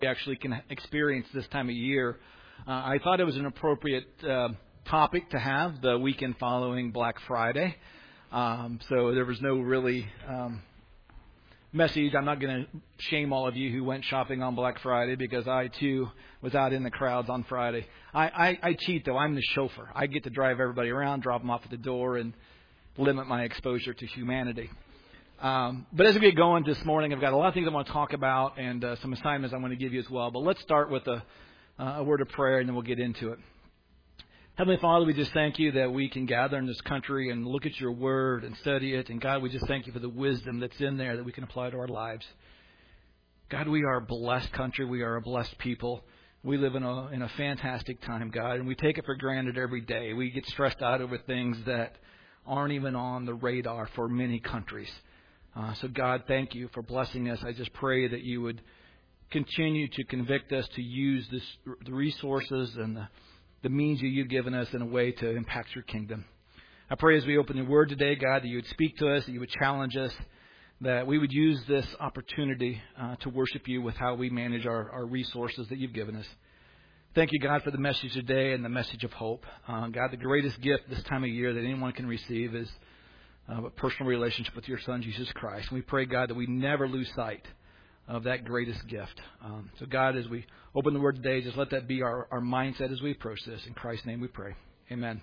we actually can experience this time of year. I thought it was an appropriate topic to have the weekend following Black Friday. So there was no really message. I'm not going to shame all of you who went shopping on Black Friday because I, too, was out in the crowds on Friday. I cheat, though. I'm the chauffeur. I get to drive everybody around, drop them off at the door, and limit my exposure to humanity. But as we get going this morning, I've got a lot of things I want to talk about and some assignments I want to give you as well. But let's start with a word of prayer, and then we'll get into it. Heavenly Father, we just thank you that we can gather in this country and look at your word and study it. And God, we just thank you for the wisdom that's in there that we can apply to our lives. God, we are a blessed country. We are a blessed people. We live in a fantastic time, God, and we take it for granted every day. We get stressed out over things that aren't even on the radar for many countries. So, God, thank you for blessing us. I just pray that you would continue to convict us to use the resources and the means you've given us in a way to impact your kingdom. I pray as we open your word today, God, that you would speak to us, that you would challenge us, that we would use this opportunity to worship you with how we manage our resources that you've given us. Thank you, God, for the message today and the message of hope. God, the greatest gift this time of year that anyone can receive is a personal relationship with your Son, Jesus Christ. And we pray, God, that we never lose sight of that greatest gift. So, God, as we open the Word today, just let that be our mindset as we approach this. In Christ's name we pray. Amen.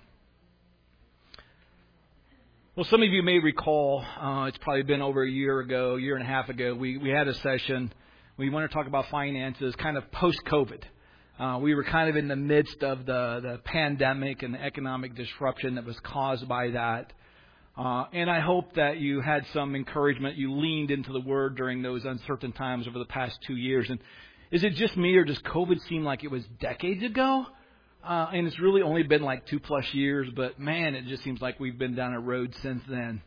Well, some of you may recall, it's probably been over a year and a half ago, we had a session. We want to talk about finances kind of post-COVID. We were kind of in the midst of the pandemic and the economic disruption that was caused by that. And I hope that you had some encouragement. You leaned into the Word during those uncertain times over the past 2 years. And is it just me, or does COVID seem like it was decades ago? And it's really only been like 2+ years. But, man, it just seems like we've been down a road since then.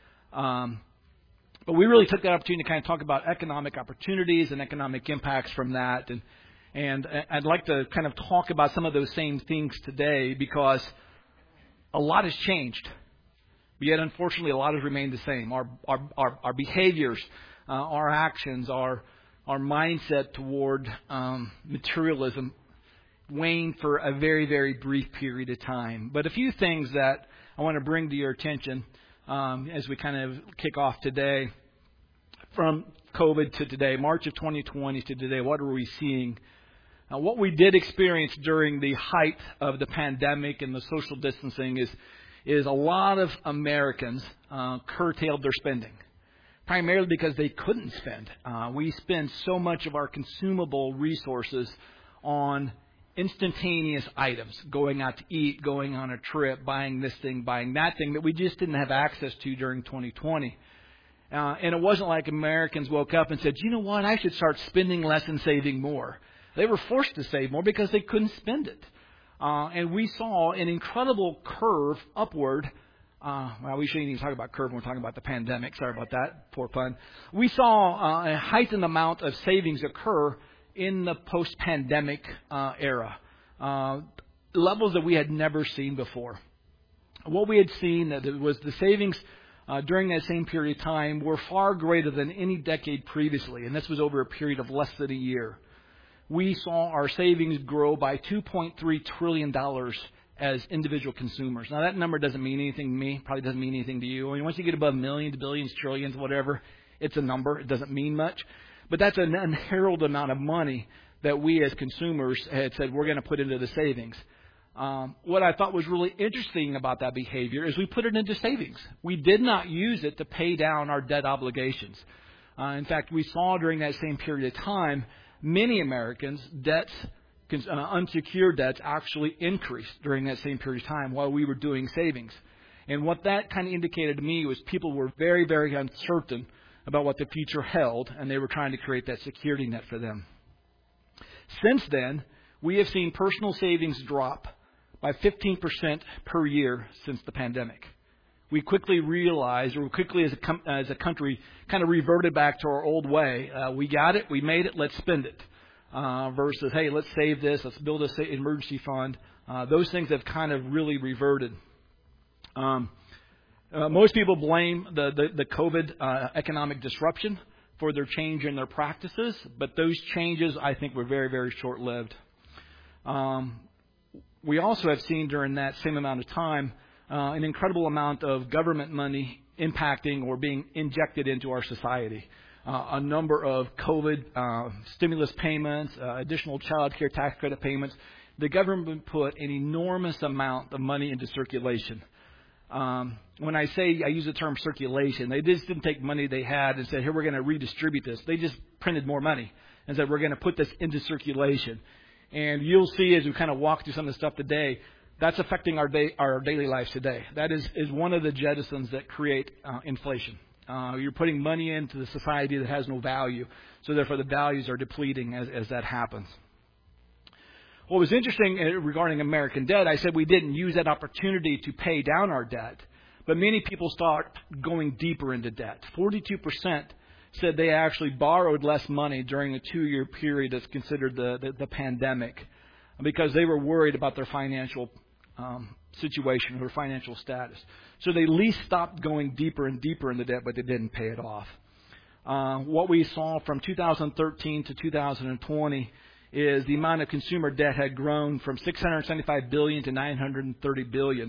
But we really took that opportunity to kind of talk about economic opportunities and economic impacts from that. And I'd like to kind of talk about some of those same things today because a lot has changed. But yet, unfortunately, a lot has remained the same. Our behaviors, our actions, our mindset toward materialism waned for a very, very brief period of time. But a few things that I want to bring to your attention as we kind of kick off today. From COVID to today, March of 2020 to today, what are we seeing? What we did experience during the height of the pandemic and the social distancing is a lot of Americans curtailed their spending, primarily because they couldn't spend. We spend so much of our consumable resources on instantaneous items, going out to eat, going on a trip, buying this thing, buying that thing, that we just didn't have access to during 2020. And it wasn't like Americans woke up and said, you know what, I should start spending less and saving more. They were forced to save more because they couldn't spend it. And we saw an incredible curve upward. Well, we shouldn't even talk about curve when we're talking about the pandemic. Sorry about that. Poor pun. We saw a heightened amount of savings occur in the post-pandemic era. Levels that we had never seen before. What we had seen that was the savings during that same period of time were far greater than any decade previously. And this was over a period of less than a year. We saw our savings grow by $2.3 trillion as individual consumers. Now, that number doesn't mean anything to me, probably doesn't mean anything to you. I mean, once you get above millions, billions, trillions, whatever, it's a number. It doesn't mean much. But that's an unheralded amount of money that we as consumers had said we're going to put into the savings. What I thought was really interesting about that behavior is we put it into savings. We did not use it to pay down our debt obligations. In fact, we saw during that same period of time, many Americans' debts, unsecured debts, actually increased during that same period of time while we were doing savings. And what that kind of indicated to me was people were very, very uncertain about what the future held, and they were trying to create that security net for them. Since then, we have seen personal savings drop by 15% per year since the pandemic. We quickly realized, or quickly as a country, kind of reverted back to our old way. We got it, we made it, let's spend it. Versus, hey, let's save this, let's build an emergency fund. Those things have kind of really reverted. Most people blame the COVID economic disruption for their change in their practices, but those changes, I think, were very, very short-lived. We also have seen during that same amount of time an incredible amount of government money impacting or being injected into our society. A number of COVID stimulus payments, additional child care tax credit payments. The government put an enormous amount of money into circulation. When I use the term circulation, they just didn't take money they had and said, here, we're going to redistribute this. They just printed more money and said, we're going to put this into circulation. And you'll see as we kind of walk through some of the stuff today, that's affecting our daily lives today. That is one of the jettisons that create inflation. You're putting money into the society that has no value, so therefore the values are depleting as that happens. What was interesting regarding American debt, I said we didn't use that opportunity to pay down our debt, but many people start going deeper into debt. 42% said they actually borrowed less money during the 2-year period that's considered the pandemic because they were worried about their financial situation or financial status. So they at least stopped going deeper and deeper into debt, but they didn't pay it off. What we saw from 2013 to 2020 is the amount of consumer debt had grown from $675 billion to $930 billion.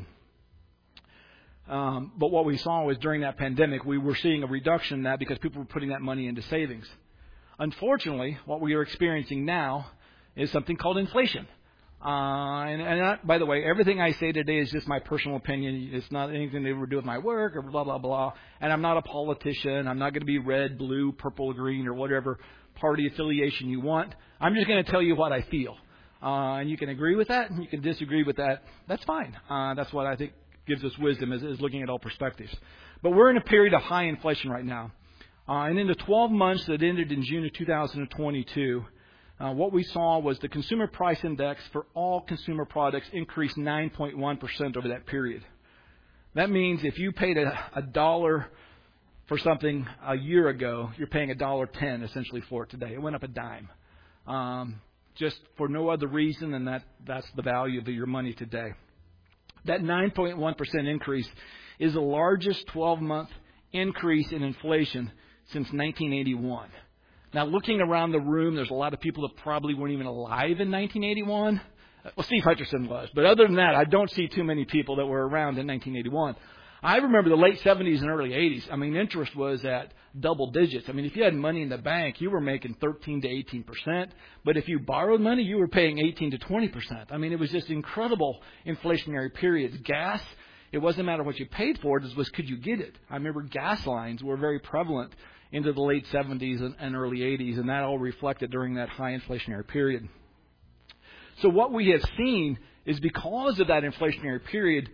But what we saw was during that pandemic, we were seeing a reduction in that because people were putting that money into savings. Unfortunately, what we are experiencing now is something called inflation. By the way, everything I say today is just my personal opinion. It's not anything to do with my work or blah, blah, blah. And I'm not a politician. I'm not going to be red, blue, purple, green, or whatever party affiliation you want. I'm just going to tell you what I feel. And you can agree with that, and you can disagree with that. That's fine. That's what I think gives us wisdom is looking at all perspectives. But we're in a period of high inflation right now. And in the 12 months that ended in June of 2022, what we saw was the consumer price index for all consumer products increased 9.1% over that period. That means if you paid a dollar for something a year ago, you're paying $1.10 essentially for it today. It went up a dime. Just for no other reason than that's the value of your money today. That 9.1% increase is the largest 12-month increase in inflation since 1981. Now, looking around the room, there's a lot of people that probably weren't even alive in 1981. Well, Steve Hutcherson was. But other than that, I don't see too many people that were around in 1981. I remember the late 70s and early 80s. I mean, interest was at double digits. I mean, if you had money in the bank, you were making 13 to 18%. But if you borrowed money, you were paying 18 to 20%. I mean, it was just incredible inflationary periods. Gas, it wasn't a matter of what you paid for. It was could you get it? I remember gas lines were very prevalent into the late 70s and early 80s, and that all reflected during that high inflationary period. So what we have seen is because of that inflationary period,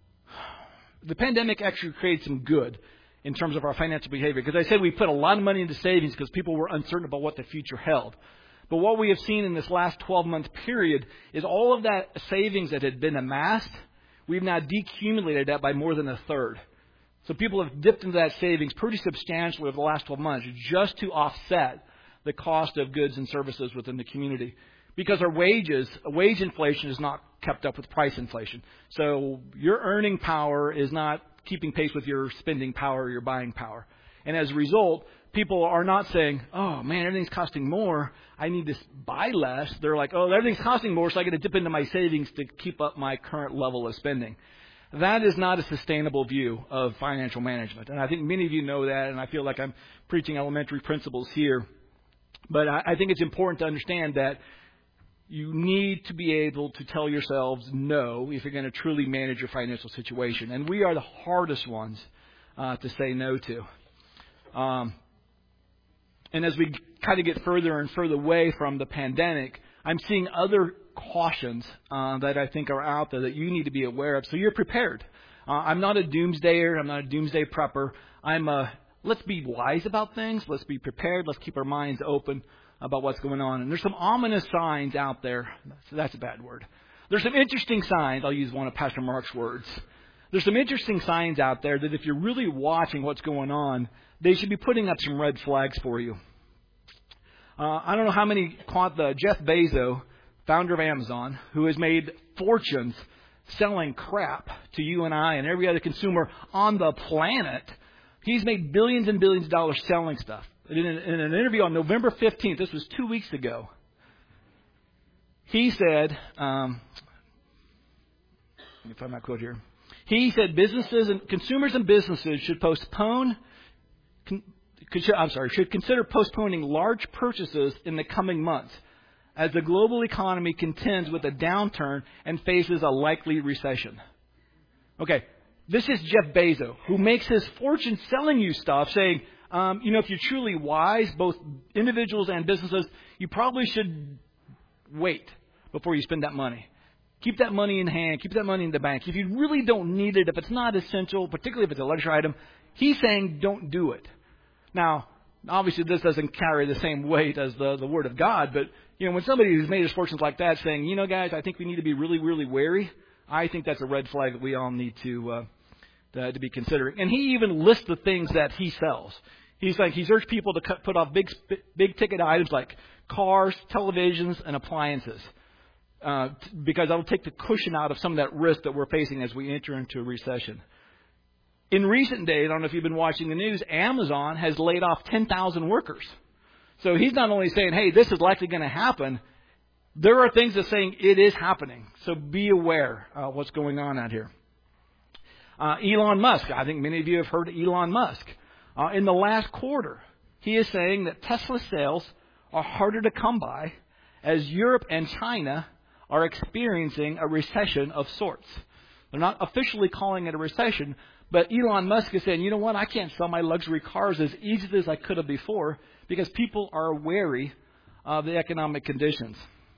the pandemic actually created some good in terms of our financial behavior. Because I said we put a lot of money into savings because people were uncertain about what the future held. But what we have seen in this last 12-month period is all of that savings that had been amassed, we've now decumulated that by more than a third. So people have dipped into that savings pretty substantially over the last 12 months just to offset the cost of goods and services within the community. Because our wage inflation is not kept up with price inflation. So your earning power is not keeping pace with your spending power or your buying power. And as a result, people are not saying, oh, man, everything's costing more. I need to buy less. They're like, oh, everything's costing more, so I got to dip into my savings to keep up my current level of spending. That is not a sustainable view of financial management. And I think many of you know that, and I feel like I'm preaching elementary principles here. But I think it's important to understand that you need to be able to tell yourselves no if you're going to truly manage your financial situation. And we are the hardest ones to say no to. And as we kind of get further and further away from the pandemic, I'm seeing other cautions that I think are out there that you need to be aware of so you're prepared. I'm not a doomsdayer. I'm not a doomsday prepper. Let's be wise about things. Let's be prepared. Let's keep our minds open about what's going on. And there's some ominous signs out there. So that's a bad word. There's some interesting signs. I'll use one of Pastor Mark's words. There's some interesting signs out there that if you're really watching what's going on, they should be putting up some red flags for you. I don't know how many caught the Jeff Bezos, founder of Amazon, who has made fortunes selling crap to you and I and every other consumer on the planet. He's made billions and billions of dollars selling stuff. in an interview on November 15th, this was 2 weeks ago, he said, let me find my quote here. He said businesses and consumers and businesses should consider postponing large purchases in the coming months as the global economy contends with a downturn and faces a likely recession. Okay, this is Jeff Bezos, who makes his fortune selling you stuff, saying, if you're truly wise, both individuals and businesses, you probably should wait before you spend that money. Keep that money in hand. Keep that money in the bank. If you really don't need it, if it's not essential, particularly if it's a luxury item, he's saying don't do it. Now, obviously this doesn't carry the same weight as the Word of God, but when somebody who's made his fortunes like that saying, guys, I think we need to be really, really wary, I think that's a red flag that we all need to be considering. And he even lists the things that he sells. He's like, he's urged people to put off big ticket items like cars, televisions, and appliances. Because that'll take the cushion out of some of that risk that we're facing as we enter into a recession. In recent days, I don't know if you've been watching the news, Amazon has laid off 10,000 workers. So he's not only saying, hey, this is likely going to happen, there are things that are saying it is happening. So be aware of what's going on out here. Elon Musk, I think many of you have heard of Elon Musk. In the last quarter, he is saying that Tesla sales are harder to come by as Europe and China are experiencing a recession of sorts. They're not officially calling it a recession, but Elon Musk is saying, you know what, I can't sell my luxury cars as easily as I could have before because people are wary of the economic conditions.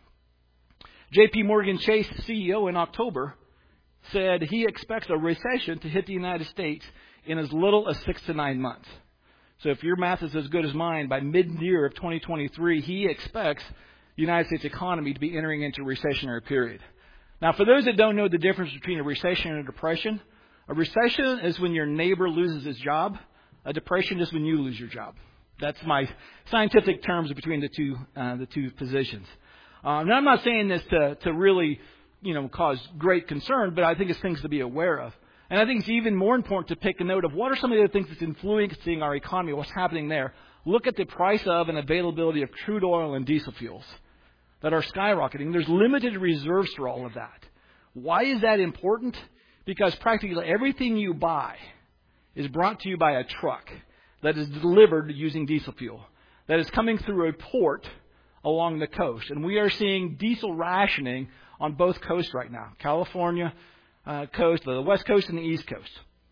J.P. Morgan Chase CEO in October said he expects a recession to hit the United States in as little as 6 to 9 months. So if your math is as good as mine, by mid-year of 2023, he expects the United States economy to be entering into a recessionary period. Now, for those that don't know the difference between a recession and a depression, a recession is when your neighbor loses his job. A depression is when you lose your job. That's my scientific terms between the two positions. Now, I'm not saying this to really, cause great concern, but I think it's things to be aware of. And I think it's even more important to take a note of what are some of the things that's influencing our economy, what's happening there. Look at the price of and availability of crude oil and diesel fuels that are skyrocketing. There's limited reserves for all of that. Why is that important? Because practically everything you buy is brought to you by a truck that is delivered using diesel fuel, that is coming through a port along the coast. And we are seeing diesel rationing on both coasts right now, California coast, the West Coast and the East Coast.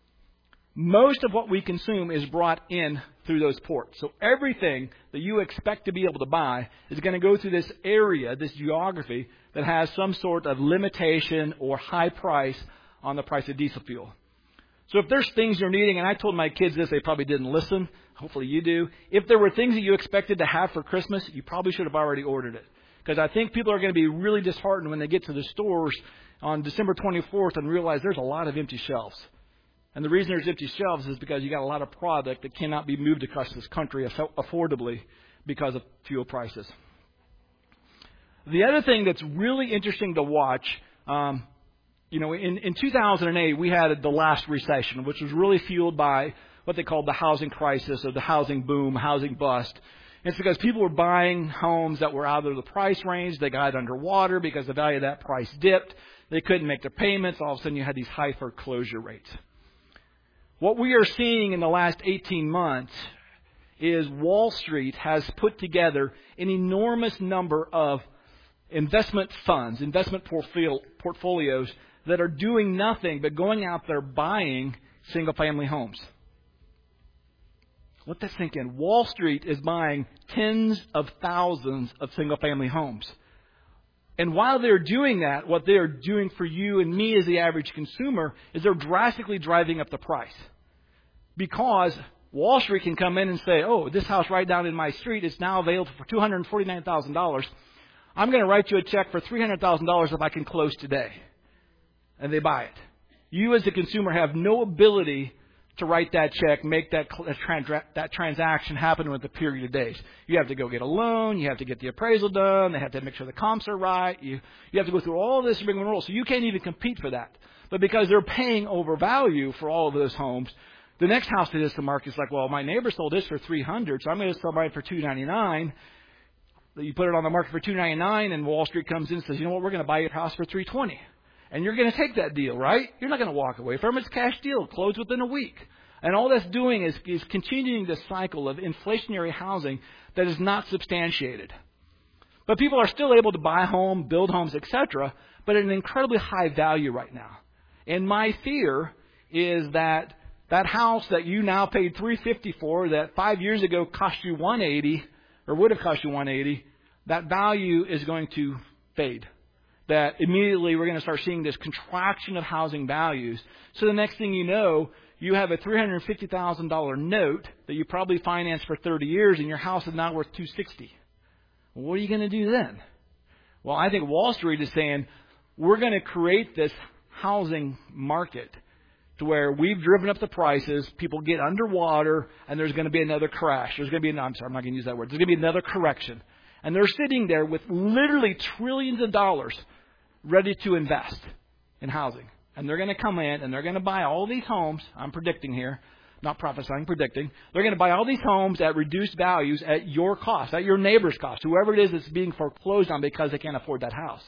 Most of what we consume is brought in through those ports. So everything that you expect to be able to buy is going to go through this area, this geography, that has some sort of limitation or high price on the price of diesel fuel. So if there's things you're needing, and I told my kids this, they probably didn't listen. Hopefully you do. If there were things that you expected to have for Christmas, you probably should have already ordered it. Because I think people are going to be really disheartened when they get to the stores on December 24th and realize there's a lot of empty shelves. And the reason there's empty shelves is because you got a lot of product that cannot be moved across this country affordably because of fuel prices. The other thing that's really interesting to watch, in 2008, we had the last recession, which was really fueled by what they called the housing crisis or the housing boom, housing bust. And it's because people were buying homes that were out of the price range. They got underwater because the value of that price dipped. They couldn't make their payments. All of a sudden, you had these high foreclosure rates. What we are seeing in the last 18 months is Wall Street has put together an enormous number of investment funds, investment portfolios that are doing nothing but going out there buying single-family homes. Let that sink in. Wall Street is buying tens of thousands of single-family homes. And while they're doing that, what they're doing for you and me as the average consumer is they're drastically driving up the price. Because Wall Street can come in and say, oh, this house right down in my street is now available for $249,000. I'm going to write you a check for $300,000 if I can close today. And they buy it. You as the consumer have no ability to write that check, make that transaction happen with a period of days. You have to go get a loan. You have to get the appraisal done. They have to make sure the comps are right. You have to go through all this rigmarole. So you can't even compete for that. But because they're paying overvalue for all of those homes, The next house that hits the market is like, well, my neighbor sold this for $300, so I'm going to sell mine for $299. You put it on the market for $299, and Wall Street comes in and says, you know what, we're going to buy your house for $320. And you're going to take that deal, right? You're not going to walk away from it. It's a cash deal, closed within a week. And all that's doing is continuing this cycle of inflationary housing that is not substantiated. But people are still able to buy homes, build homes, etc., but at an incredibly high value right now. And my fear is that that house that you now paid $350 for, that 5 years ago cost you $180, or would have cost you $180, that value is going to fade. That immediately we're going to start seeing this contraction of housing values. So the next thing you know, you have a $350,000 note that you probably financed for 30 years, and your house is now worth $260. Well, what are you going to do then? Well, I think Wall Street is saying we're going to create this housing market to where we've driven up the prices, people get underwater, and there's going to be another crash. I'm not going to use that word. There's going to be another correction. And they're sitting there with literally trillions of dollars ready to invest in housing. And they're going to come in and they're going to buy all these homes. I'm predicting here, not prophesying, predicting. They're going to buy all these homes at reduced values at your cost, at your neighbor's cost, whoever it is that's being foreclosed on because they can't afford that house.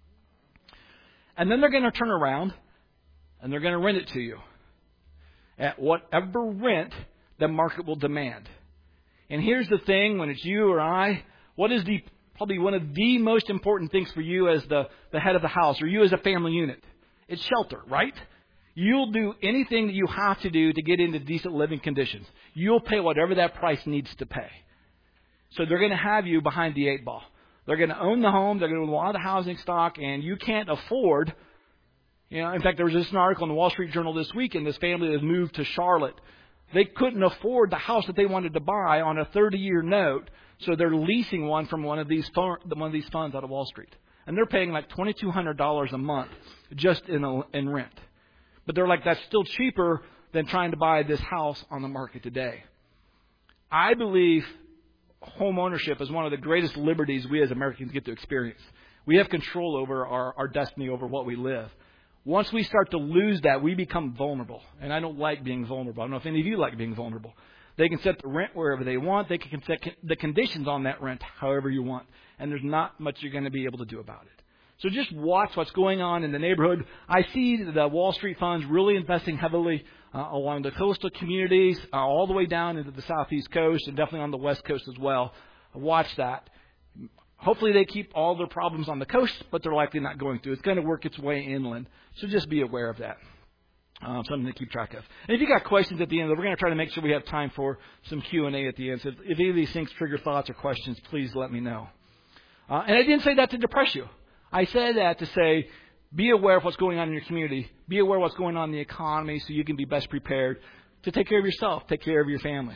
And then they're going to turn around and they're going to rent it to you at whatever rent the market will demand. And here's the thing, when it's you or I, what is probably one of the most important things for you as the head of the house, or you as a family unit? It's shelter, right? You'll do anything that you have to do to get into decent living conditions. You'll pay whatever that price needs to pay. So they're going to have you behind the eight ball. They're going to own the home. They're going to own a lot of the housing stock, and you can't afford. In fact, there was just an article in the Wall Street Journal this week, and this family that moved to Charlotte. They couldn't afford the house that they wanted to buy on a 30-year note, so they're leasing one from one of these funds out of Wall Street. And they're paying like $2,200 a month just in rent. But they're like, that's still cheaper than trying to buy this house on the market today. I believe home ownership is one of the greatest liberties we as Americans get to experience. We have control over our destiny, over what we live. Once we start to lose that, we become vulnerable. And I don't like being vulnerable. I don't know if any of you like being vulnerable. They can set the rent wherever they want. They can set the conditions on that rent however you want. And there's not much you're going to be able to do about it. So just watch what's going on in the neighborhood. I see the Wall Street funds really investing heavily along the coastal communities, all the way down into the southeast coast, and definitely on the west coast as well. Watch that. Hopefully they keep all their problems on the coast, but they're likely not going to. It's going to work its way inland. So just be aware of that. Something to keep track of. And if you got questions at the end, we're going to try to make sure we have time for some Q&A at the end. So if any of these things trigger thoughts or questions, please let me know. And I didn't say that to depress you. I said that to say, be aware of what's going on in your community. Be aware of what's going on in the economy so you can be best prepared to take care of yourself, take care of your families.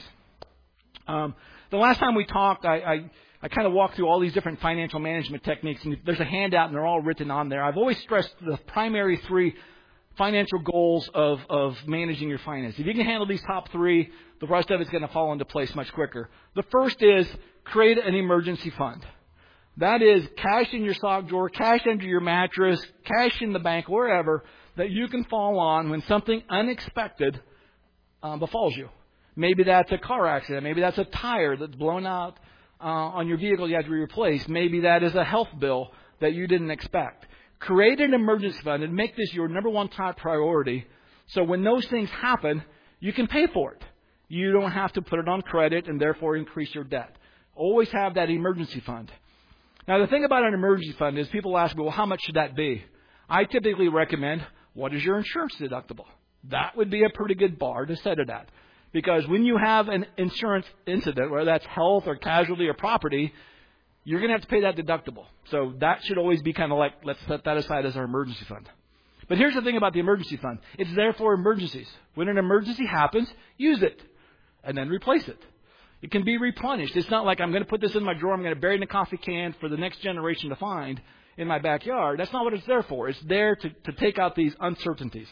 The last time we talked, I kind of walked through all these different financial management techniques, and there's a handout, and they're all written on there. I've always stressed the primary three financial goals of managing your finances. If you can handle these top three, the rest of it's going to fall into place much quicker. The first is create an emergency fund. That is cash in your sock drawer, cash under your mattress, cash in the bank, wherever, that you can fall on when something unexpected befalls you. Maybe that's a car accident. Maybe that's a tire that's blown out on your vehicle you have to be replaced. Maybe that is a health bill that you didn't expect. Create an emergency fund and make this your number one top priority. So when those things happen, you can pay for it. You don't have to put it on credit and therefore increase your debt. Always have that emergency fund. Now, the thing about an emergency fund is people ask me, well, how much should that be? I typically recommend, what is your insurance deductible? That would be a pretty good bar to set it at. Because when you have an insurance incident, whether that's health or casualty or property, you're going to have to pay that deductible. So that should always be kind of like, let's set that aside as our emergency fund. But here's the thing about the emergency fund. It's there for emergencies. When an emergency happens, use it and then replace it. It can be replenished. It's not like I'm going to put this in my drawer, I'm going to bury it in a coffee can for the next generation to find in my backyard. That's not what it's there for. It's there to take out these uncertainties.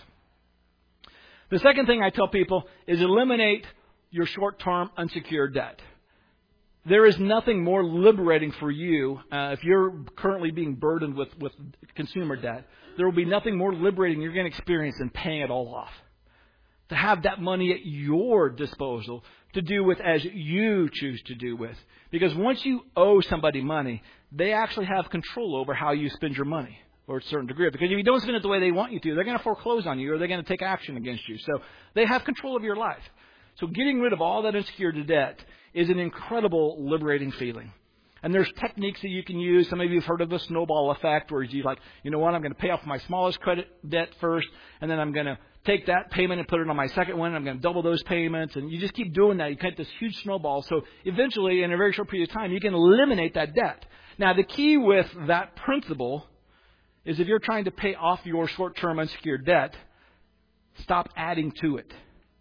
The second thing I tell people is eliminate your short-term unsecured debt. There is nothing more liberating for you if you're currently being burdened with consumer debt. There will be nothing more liberating you're going to experience than paying it all off. to have that money at your disposal to do with as you choose to do with. Because once you owe somebody money, they actually have control over how you spend your money, or a certain degree. Because if you don't spend it the way they want you to, they're going to foreclose on you, or they're going to take action against you. So they have control of your life. So getting rid of all that unsecured debt is an incredible liberating feeling. And there's techniques that you can use. Some of you have heard of the snowball effect, where you like, you know what, I'm going to pay off my smallest credit debt first, and then I'm going to take that payment and put it on my second one. I'm going to double those payments. And you just keep doing that. You get this huge snowball. So eventually, in a very short period of time, you can eliminate that debt. Now, the key with that principle is if you're trying to pay off your short-term unsecured debt, stop adding to it.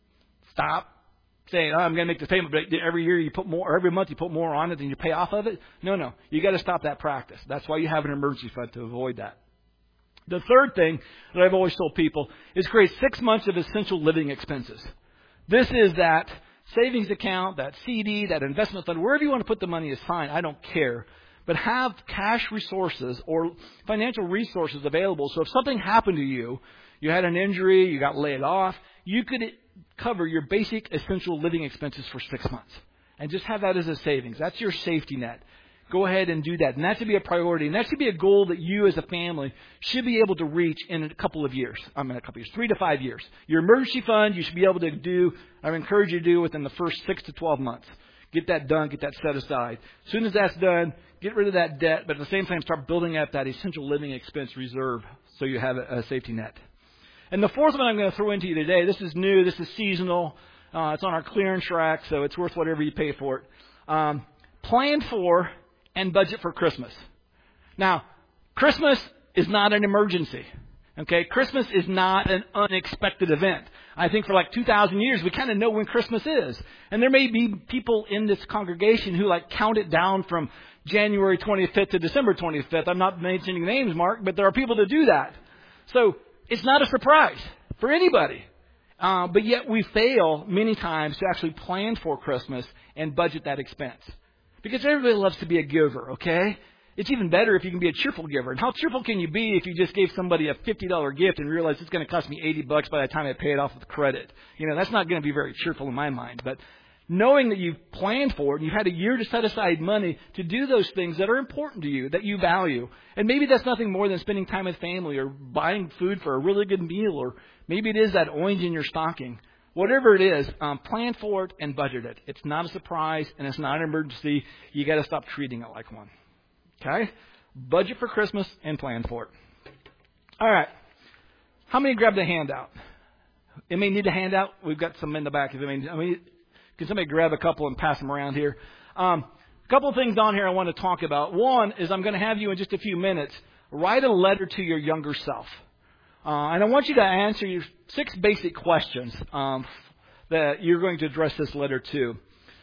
Stop saying, oh, I'm going to make the payment, but every year you put more, or every month you put more on it than you pay off of it. No. You got to stop that practice. That's why you have an emergency fund, to avoid that. The third thing that I've always told people is create 6 months of essential living expenses. This is that savings account, that CD, that investment fund, wherever you want to put the money is fine. I don't care. But have cash resources or financial resources available. So if something happened to you, you had an injury, you got laid off, you could cover your basic essential living expenses for 6 months. And just have that as a savings. That's your safety net. Go ahead and do that. And that should be a priority. And that should be a goal that you as a family should be able to reach in a couple of years. 3 to 5 years. Your emergency fund, you should be able to do, I would encourage you to do within the first 6 to 12 months. Get that done. Get that set aside. As soon as that's done, get rid of that debt. But at the same time, start building up that essential living expense reserve so you have a safety net. And the fourth one I'm going to throw into you today, this is new. This is seasonal. It's on our clearance rack, so it's worth whatever you pay for it. Plan for and budget for Christmas. Now, Christmas is not an emergency. Okay, Christmas is not an unexpected event. I think for like 2,000 years, we kind of know when Christmas is. And there may be people in this congregation who like count it down from January 25th to December 25th. I'm not mentioning names, Mark, but there are people that do that. So it's not a surprise for anybody. But yet we fail many times to actually plan for Christmas and budget that expense. Because everybody loves to be a giver, okay? It's even better if you can be a cheerful giver. And how cheerful can you be if you just gave somebody a $50 gift and realize it's going to cost me $80 by the time I pay it off with credit? You know, that's not going to be very cheerful in my mind. But knowing that you've planned for it and you've had a year to set aside money to do those things that are important to you, that you value. And maybe that's nothing more than spending time with family or buying food for a really good meal, or maybe it is that orange in your stocking. Whatever it is, plan for it and budget it. It's not a surprise and it's not an emergency. You got to stop treating it like one. Okay? Budget for Christmas and plan for it. All right. How many grabbed a handout? You may need a handout. We've got some in the back. Can somebody grab a couple and pass them around here? A couple of things on here I want to talk about. One is I'm going to have you in just a few minutes write a letter to your younger self. And I want you to answer your 6 basic questions that you're going to address this letter to.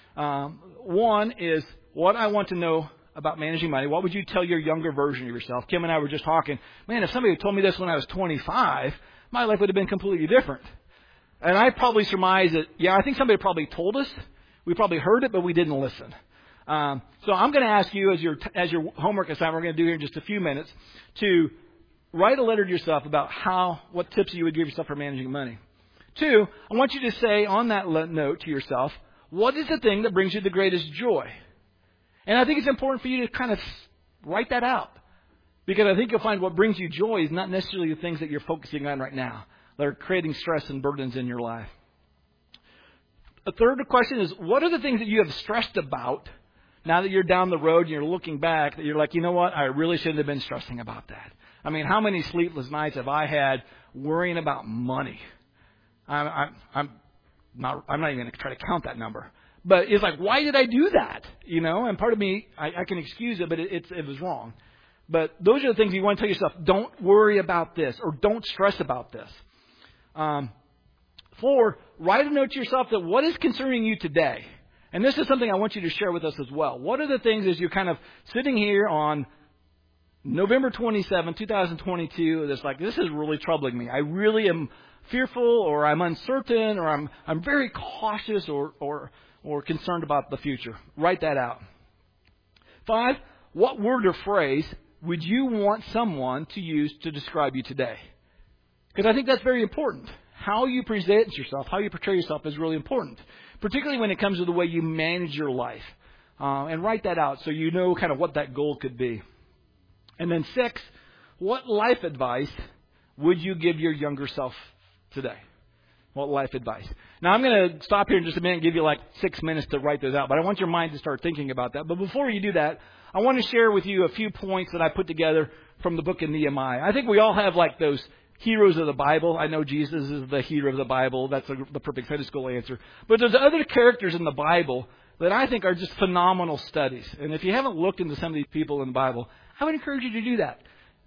One is, what I want to know about managing money. What would you tell your younger version of yourself? Kim and I were just talking. Man, if somebody had told me this when I was 25, my life would have been completely different. And I probably surmise that, I think somebody probably told us. We probably heard it, but we didn't listen. So I'm going to ask you as your homework assignment, we're going to do here in just a few minutes, to write a letter to yourself about what tips you would give yourself for managing money. 2, I want you to say on that note to yourself, what is the thing that brings you the greatest joy? And I think it's important for you to kind of write that out. Because I think you'll find what brings you joy is not necessarily the things that you're focusing on right now that are creating stress and burdens in your life. A third question is, what are the things that you have stressed about now that you're down the road and you're looking back that you're like, you know what, I really shouldn't have been stressing about that. I mean, how many sleepless nights have I had worrying about money? I'm not even going to try to count that number. But it's like, why did I do that? You know, and part of me, I can excuse it, but it was wrong. But those are the things you want to tell yourself. Don't worry about this, or don't stress about this. 4, write a note to yourself that what is concerning you today. And this is something I want you to share with us as well. What are the things as you're kind of sitting here on November 27, 2022, that's like, this is really troubling me. I really am fearful, or I'm uncertain, or I'm very cautious or concerned about the future. Write that out. 5, what word or phrase would you want someone to use to describe you today? Because I think that's very important. how you present yourself, how you portray yourself is really important, particularly when it comes to the way you manage your life. And write that out so you know kind of what that goal could be. And then 6, what life advice would you give your younger self today? What life advice? Now, I'm going to stop here in just a minute and give you like 6 minutes to write those out. But I want your mind to start thinking about that. But before you do that, I want to share with you a few points that I put together from the book of Nehemiah. I think we all have like those heroes of the Bible. I know Jesus is the hero of the Bible. That's the perfect Sunday school answer. But there's other characters in the Bible that I think are just phenomenal studies. And if you haven't looked into some of these people in the Bible, I would encourage you to do that.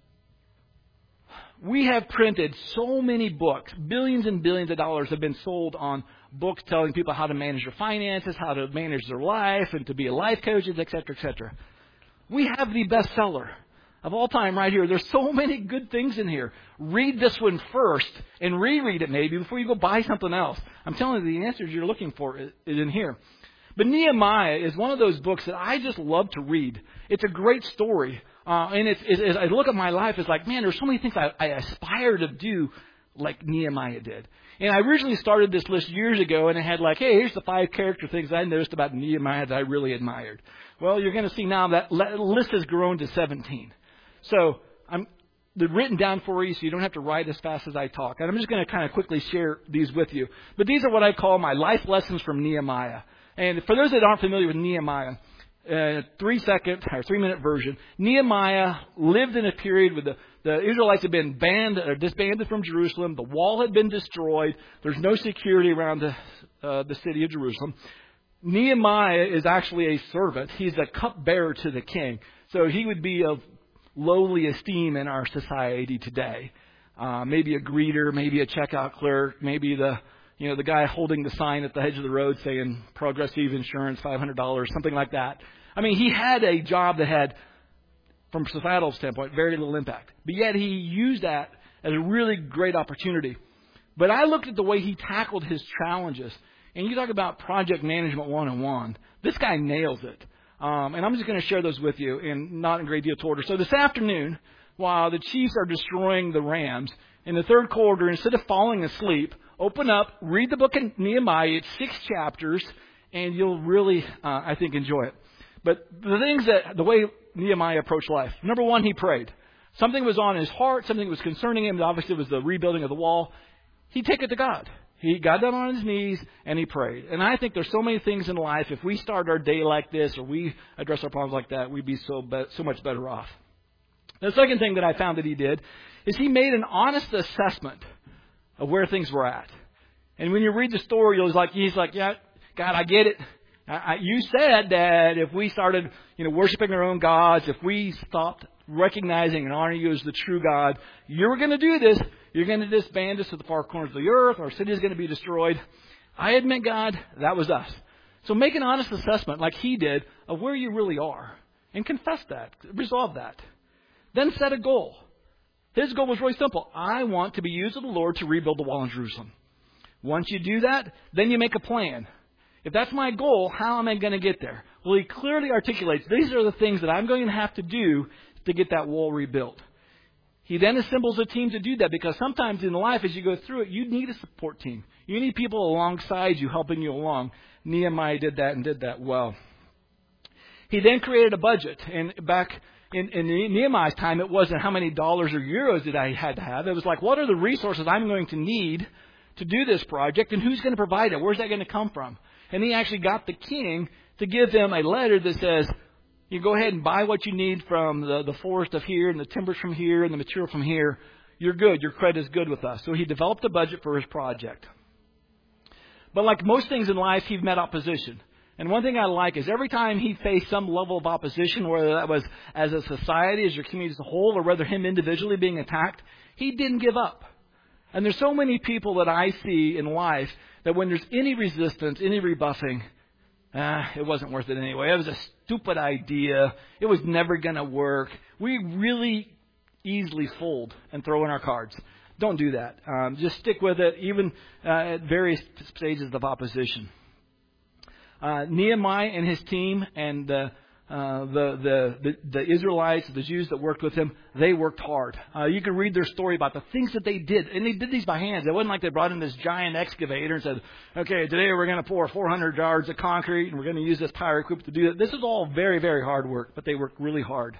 We have printed so many books. Billions and billions of dollars have been sold on books telling people how to manage their finances, how to manage their life, and to be a life coaches, et cetera, et cetera. We have the bestseller of all time right here. There's so many good things in here. Read this one first and reread it maybe before you go buy something else. I'm telling you, the answers you're looking for is in here. But Nehemiah is one of those books that I just love to read. It's a great story. And as I look at my life, it's like, man, there's so many things I aspire to do like Nehemiah did. And I originally started this list years ago, and it had like, hey, here's the 5 character things I noticed about Nehemiah that I really admired. Well, you're going to see now that list has grown to 17. So they're written down for you, so you don't have to write as fast as I talk. And I'm just going to kind of quickly share these with you. But these are what I call my life lessons from Nehemiah. And for those that aren't familiar with Nehemiah, 3-minute version, Nehemiah lived in a period where the Israelites had been disbanded from Jerusalem. The wall had been destroyed. There's no security around the city of Jerusalem. Nehemiah is actually a servant. He's a cupbearer to the king. So he would be of lowly esteem in our society today. Maybe a greeter, maybe a checkout clerk, maybe the guy holding the sign at the edge of the road saying Progressive Insurance, $500, something like that. I mean, he had a job that had, from a societal standpoint, very little impact. But yet he used that as a really great opportunity. But I looked at the way he tackled his challenges. And you talk about project management 101. This guy nails it. And I'm just going to share those with you, and not in great deal of order. So this afternoon, while the Chiefs are destroying the Rams, in the third quarter, instead of falling asleep, open up, read the book of Nehemiah. It's 6 chapters, and you'll really, I think, enjoy it. But the way Nehemiah approached life. Number 1, he prayed. Something was on his heart. Something was concerning him. Obviously, it was the rebuilding of the wall. He'd take it to God. He got down on his knees, and he prayed. And I think there's so many things in life. If we start our day like this, or we address our problems like that, we'd be so much better off. The second thing that I found that he did is he made an honest assessment of where things were at. And when you read the story, he's like, yeah, God, I get it. You said that if we started, worshiping our own gods, if we stopped recognizing and honoring you as the true God, you were going to do this. You're going to disband us to the far corners of the earth. Our city is going to be destroyed. I admit, God, that was us. So make an honest assessment like he did of where you really are and confess that. Resolve that. Then set a goal. His goal was really simple. I want to be used of the Lord to rebuild the wall in Jerusalem. Once you do that, then you make a plan. If that's my goal, how am I going to get there? Well, he clearly articulates, these are the things that I'm going to have to do to get that wall rebuilt. He then assembles a team to do that, because sometimes in life, as you go through it, you need a support team. You need people alongside you, helping you along. Nehemiah did that and did that well. He then created a budget. And back in Nehemiah's time, it wasn't how many dollars or euros that I had to have. It was like, what are the resources I'm going to need to do this project, and who's going to provide it? Where's that going to come from? And he actually got the king to give them a letter that says, you go ahead and buy what you need from the forest of here and the timbers from here and the material from here. You're good. Your credit is good with us. So he developed a budget for his project. But like most things in life, he met opposition. And one thing I like is every time he faced some level of opposition, whether that was as a society, as your community as a whole, or whether him individually being attacked, he didn't give up. And there's so many people that I see in life that when there's any resistance, any rebuffing, it wasn't worth it anyway. It was a stupid idea. It was never going to work. We really easily fold and throw in our cards. Don't do that. Just stick with it, even at various stages of opposition. Nehemiah and his team and the Israelites, the Jews that worked with him, they worked hard. You can read their story about the things that they did, and they did these by hand. It wasn't like they brought in this giant excavator and said, "Okay, today we're going to pour 400 yards of concrete, and we're going to use this power equipment to do that." This is all very, very hard work, but they worked really hard.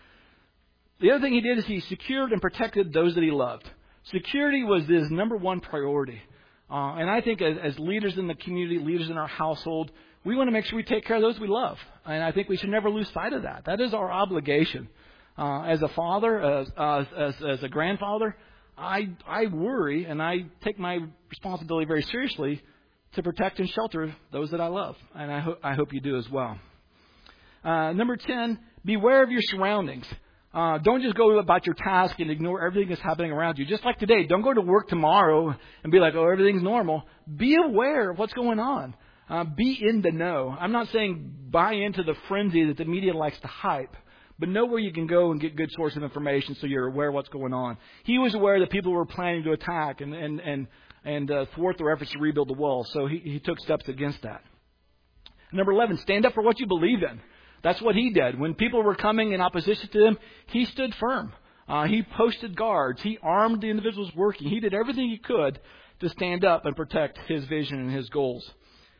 The other thing he did is he secured and protected those that he loved. Security was his number one priority. And I think as leaders in the community, leaders in our household, we want to make sure we take care of those we love. And I think we should never lose sight of that. That is our obligation. As a father, as a grandfather, I worry and I take my responsibility very seriously to protect and shelter those that I love. And I hope you do as well. Number 10, beware of your surroundings. Don't just go about your task and ignore everything that's happening around you. Just like today, don't go to work tomorrow and be like, "Oh, everything's normal." Be aware of what's going on. Be in the know. I'm not saying buy into the frenzy that the media likes to hype, but know where you can go and get good source of information so you're aware of what's going on. He was aware that people were planning to attack and thwart their efforts to rebuild the wall, so he took steps against that. Number 11, stand up for what you believe in. That's what he did. When people were coming in opposition to him, he stood firm. He posted guards. He armed the individuals working. He did everything he could to stand up and protect his vision and his goals.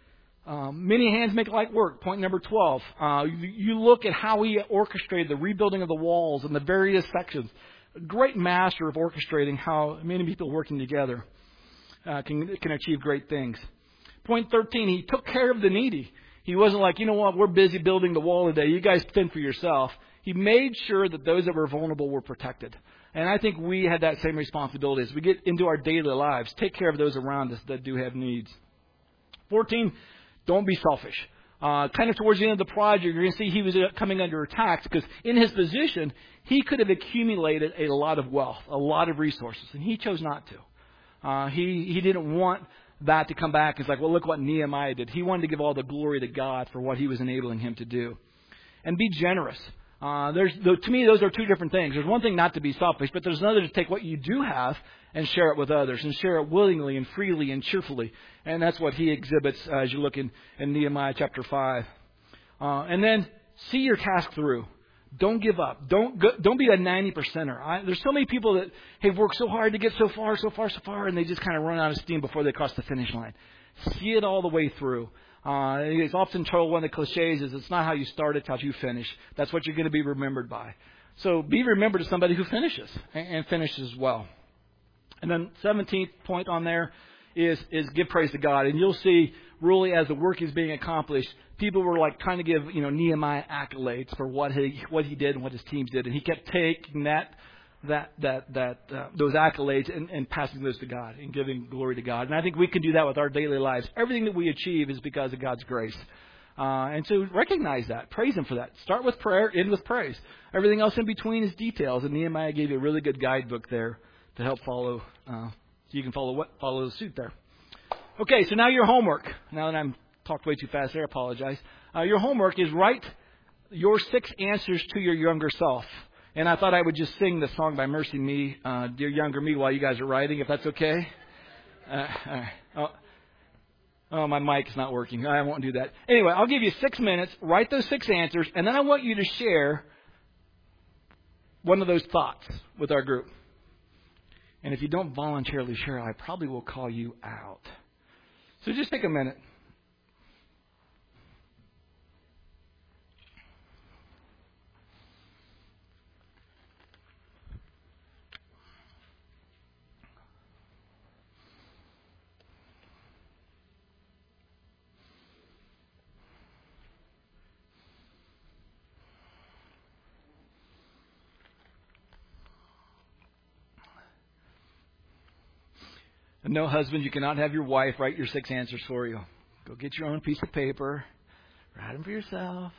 Many hands make light work. Point number 12. You look at how he orchestrated the rebuilding of the walls and the various sections. A great master of orchestrating how many people working together can achieve great things. Point 13. He took care of the needy. He wasn't like, "You know what, we're busy building the wall today. You guys fend for yourself." He made sure that those that were vulnerable were protected. And I think we had that same responsibility as we get into our daily lives. Take care of those around us that do have needs. 14, don't be selfish. Kind of towards the end of the project, you're going to see he was coming under attack because in his position, he could have accumulated a lot of wealth, a lot of resources, and he chose not to. He didn't want that to come back. It's like, well, look what Nehemiah did. He wanted to give all the glory to God for what he was enabling him to do. And be generous. To me, those are two different things. There's one thing not to be selfish, but there's another to take what you do have and share it with others, and share it willingly and freely and cheerfully. And that's what he exhibits as you look in Nehemiah chapter 5. And then see your task through. Don't give up. Don't be a 90%er. There's so many people that have worked so hard to get so far, and they just kind of run out of steam before they cross the finish line. See it all the way through. It's often told, one of the cliches is, it's not how you start, it's how you finish. That's what you're going to be remembered by. So be remembered as somebody who finishes, and finishes well. And then 17th point on there is give praise to God. And you'll see, really, as the work is being accomplished, people were like trying to give Nehemiah accolades for what he did and what his teams did, and he kept taking those accolades and passing those to God and giving glory to God. And I think we can do that with our daily lives. Everything that we achieve is because of God's grace. And so recognize that. Praise Him for that. Start with prayer, end with praise. Everything else in between is details. And Nehemiah gave you a really good guidebook there to help follow, so you can follow the suit there. Okay, so now your homework. Now that I'm talked way too fast there, I apologize. Your homework is write your 6 answers to your younger self. And I thought I would just sing the song by Mercy Me, Dear Younger Me, while you guys are writing, if that's okay. Oh, my mic's not working. I won't do that. Anyway, I'll give you 6 minutes. Write those 6 answers, and then I want you to share one of those thoughts with our group. And if you don't voluntarily share, I probably will call you out. So just take a minute. And no, husband, you cannot have your wife write your 6 answers for you. Go get your own piece of paper. Write them for yourself.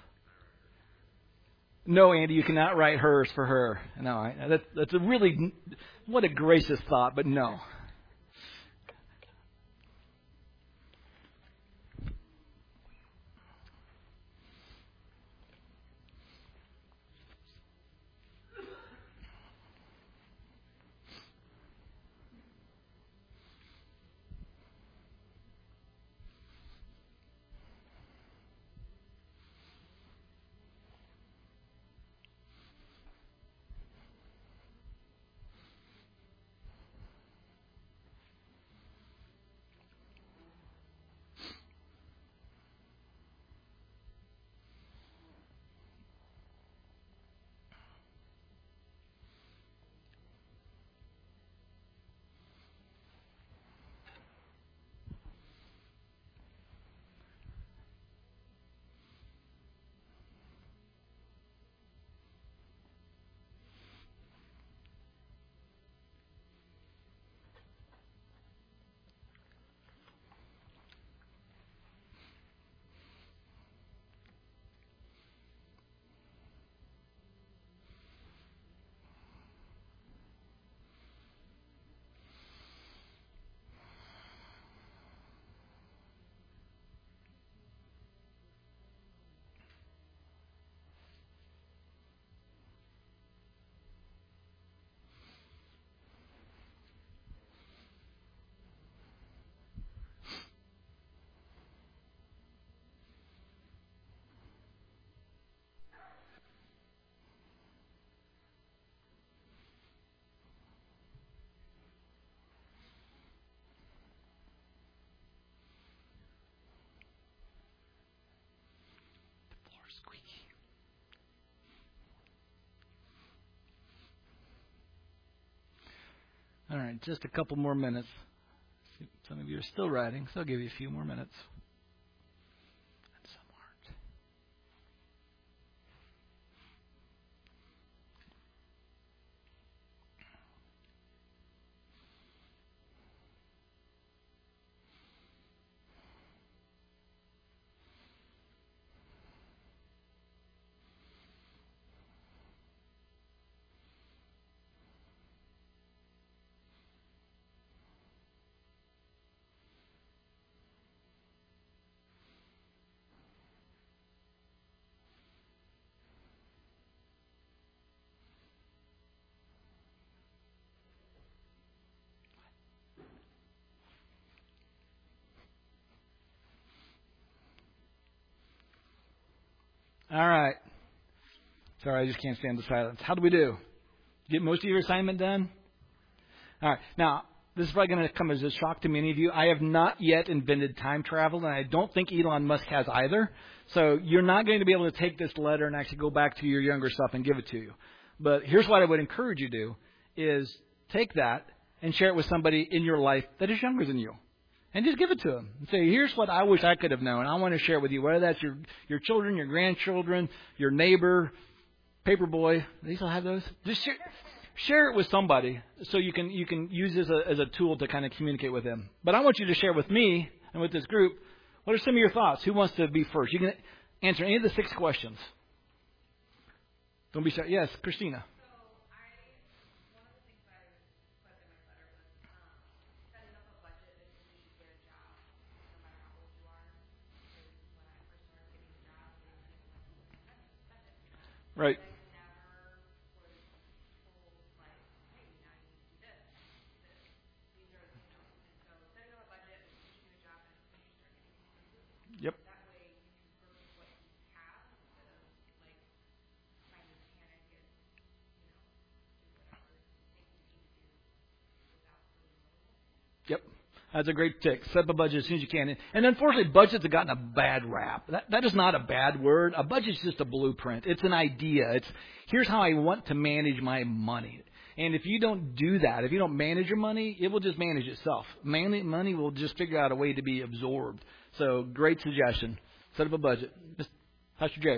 No, Andy, you cannot write hers for her. No, that's a really, what a gracious thought, but no. All right, just a couple more minutes. Some of you are still writing, so I'll give you a few more minutes. And some aren't. All right. Sorry, I just can't stand the silence. How do we do? Get most of your assignment done? All right. Now, this is probably going to come as a shock to many of you. I have not yet invented time travel, and I don't think Elon Musk has either. So you're not going to be able to take this letter and actually go back to your younger self and give it to you. But here's what I would encourage you to do, is take that and share it with somebody in your life that is younger than you. And just give it to them and say, here's what I wish I could have known. I want to share it with you, whether that's your children, your grandchildren, your neighbor, paper boy. Do they still have those? Just share it with somebody so you can use this as a tool to kind of communicate with them. But I want you to share with me and with this group, what are some of your thoughts? Who wants to be first? You can answer any of the 6 questions. Don't be shy. Yes, Christina. Right. Yep. Yep. That's a great tip. Set up a budget as soon as you can. And unfortunately, budgets have gotten a bad rap. That is not a bad word. A budget is just a blueprint. It's an idea. It's here's how I want to manage my money. And if you don't do that, if you don't manage your money, it will just manage itself. Money will just figure out a way to be absorbed. So great suggestion. Set up a budget. Pastor Jay.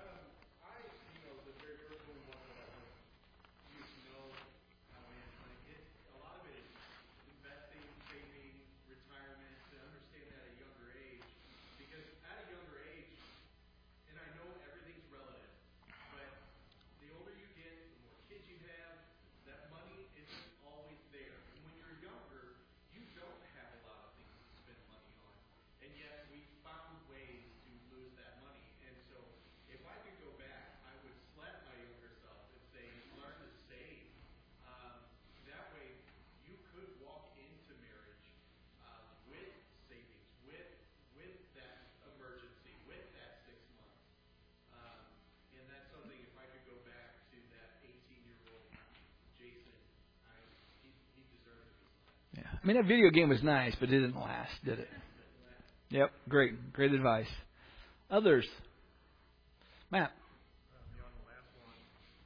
I mean, that video game was nice, but it didn't last, did it? Yep, great. Great advice. Others? Matt? On the last one,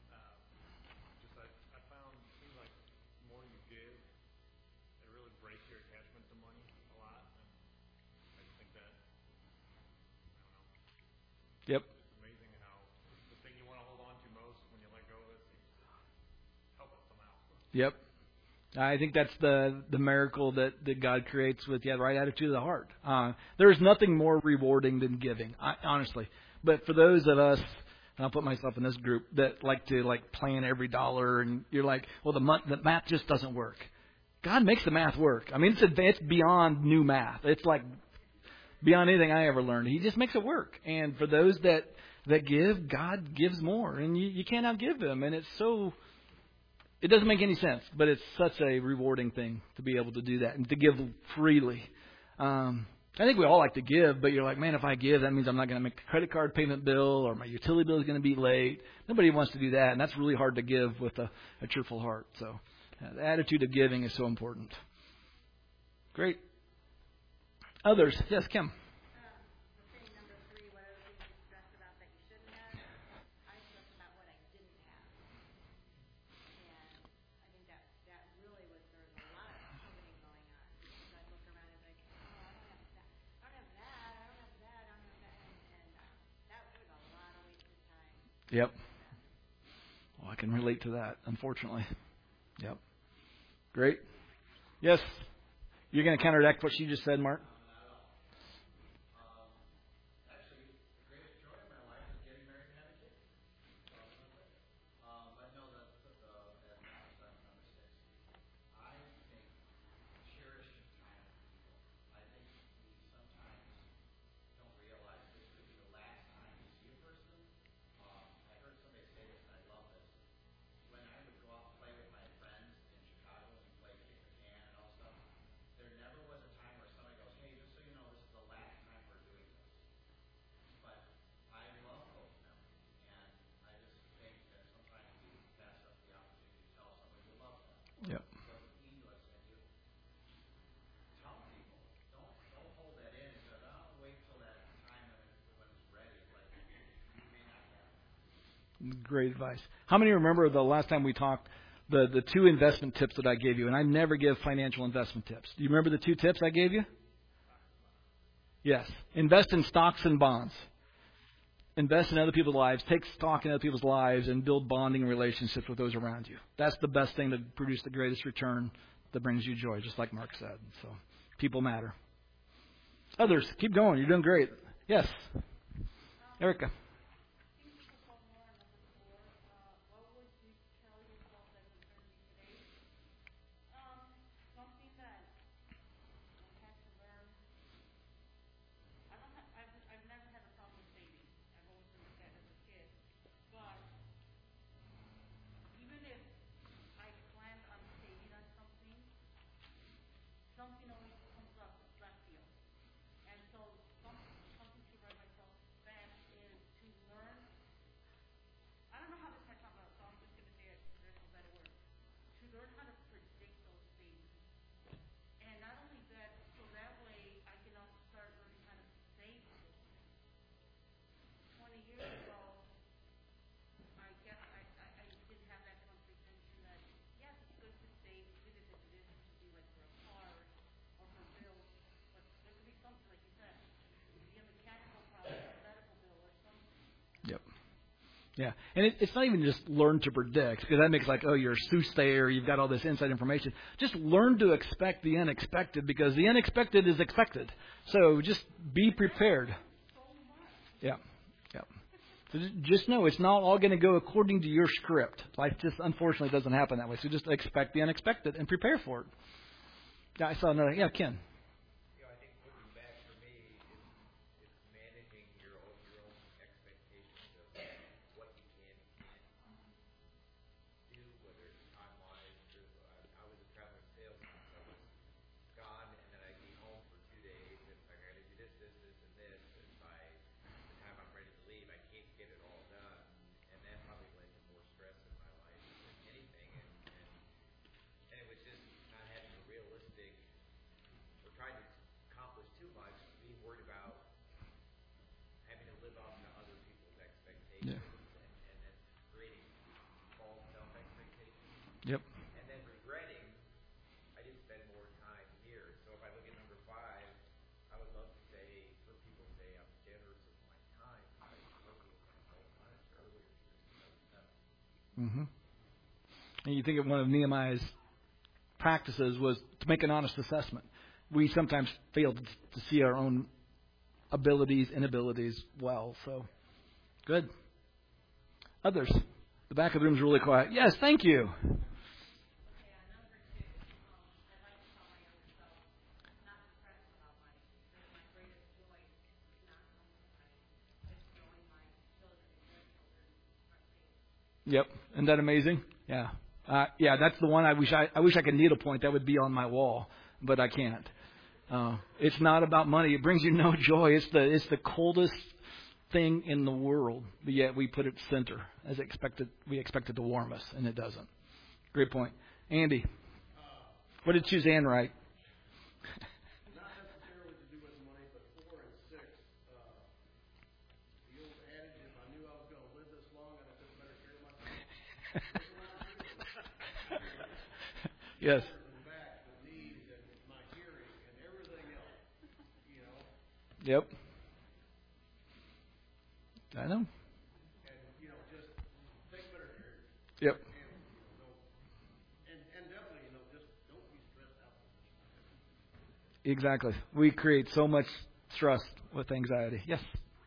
I found it seems like the more you give, it really breaks your attachment to money a lot. And I think that, I don't know. Yep. It's amazing how the thing you want to hold on to most when you let go of it seems to help it somehow. Yep. I think that's the miracle that God creates with the right attitude of the heart. There's nothing more rewarding than giving, honestly. But for those of us, and I'll put myself in this group, that like to plan every dollar, and you're like, well, the math just doesn't work. God makes the math work. I mean, it's beyond new math. It's like beyond anything I ever learned. He just makes it work. And for those that give, God gives more, and you can't outgive Him. And it's so. It doesn't make any sense, but it's such a rewarding thing to be able to do that and to give freely. I think we all like to give, but you're like, man, if I give, that means I'm not going to make a credit card payment bill or my utility bill is going to be late. Nobody wants to do that, and that's really hard to give with a cheerful heart. So the attitude of giving is so important. Great. Others? Yes, Kim. Yep. Well, I can relate to that, unfortunately. Yep. Great. Yes. You're going to counteract what she just said, Mark? Yep. Great advice. How many remember the last time we talked, the two investment tips that I gave you? And I never give financial investment tips. Do you remember the two tips I gave you? Yes. Invest in stocks and bonds. Invest in other people's lives. Take stock in other people's lives and build bonding relationships with those around you. That's the best thing to produce the greatest return that brings you joy, just like Mark said. So people matter. Others, keep going. You're doing great. Yes. Erica. Yep. Yeah. And it's not even just learn to predict, because that makes like, oh, you're a soothsayer, you've got all this inside information. Just learn to expect the unexpected, because the unexpected is expected. So just be prepared. Yeah. Yeah. So just know it's not all going to go according to your script. Life just unfortunately doesn't happen that way. So just expect the unexpected and prepare for it. Yeah, I saw another. Yeah, Ken. Yeah. Yep. Mm-hmm. And you think of one of Nehemiah's practices was to make an honest assessment. We sometimes fail to see our own abilities, inabilities well. So, good. Others. The back of the room is really quiet. Yes, thank you. Yep. Isn't that amazing? Yeah. Yeah, that's the one I wish I could needlepoint. That would be on my wall, but I can't. It's not about money. It brings you no joy. It's the coldest thing in the world, but yet we put it center as expected. We expect it to warm us, and it doesn't. Great point, Andy. What did Suzanne write? Not necessarily to do with money, but 4 and 6. The old adage: if I knew I was going to live this long, I'd have took better care of myself. Yes. Back, the knees, and my hearing, and everything else. You know. Yep. I know. And just Yep. And definitely, just don't be stressed out with this. Exactly. We create so much stress with anxiety. Yes.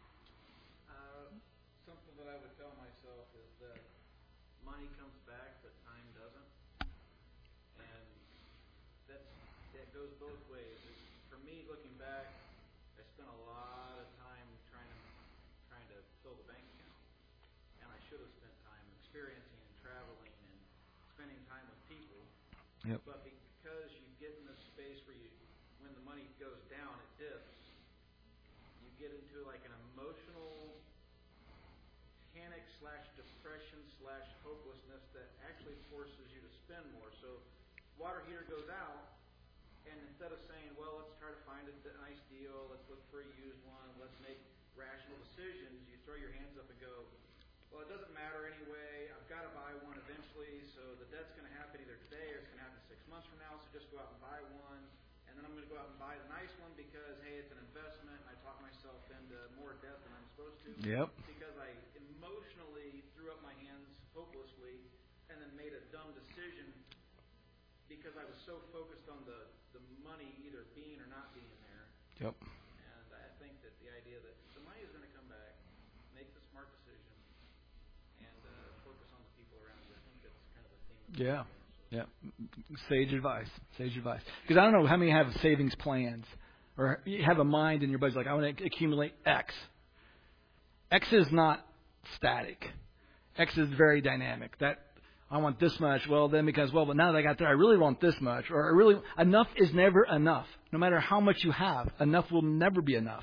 Something that I would tell myself is that money comes back, but time doesn't, and that goes both ways. For me, looking back, I spent a lot of time trying to fill the bank account, and I should have spent time experiencing and traveling and spending time with people. Yep. But because you get in this space where when the money goes down, it dips. You get into like an emotional panic / depression / hopelessness that actually forces you to spend more. So water heater goes out, and instead of saying, well, let's try to find a nice deal, let's look for a used one, let's make rational decisions, you throw your hands up and go, well, it doesn't matter anyway, I've got to buy one eventually, so the debt's going to happen either today or it's going to happen 6 months from now, so just go out and buy one. And then I'm going to go out and buy the nice one because, hey, it's an investment, and I talk myself into more debt than I'm supposed to. Yep. Because I emotionally threw up my hands hopelessly and then made a dumb decision because I was so focused on the money either being or not being there. Yep. And I think that the idea that the money is going to come back, make the smart decision, and focus on the people around you. I think that's kind of the theme of the Yeah. program. Yeah, sage advice. Because I don't know how many have savings plans or you have a mind in your budget like, I want to accumulate X. X is not static. X is very dynamic. That I want this much. Well, then because, but now that I got there, I really want this much. Or enough is never enough. No matter how much you have, enough will never be enough.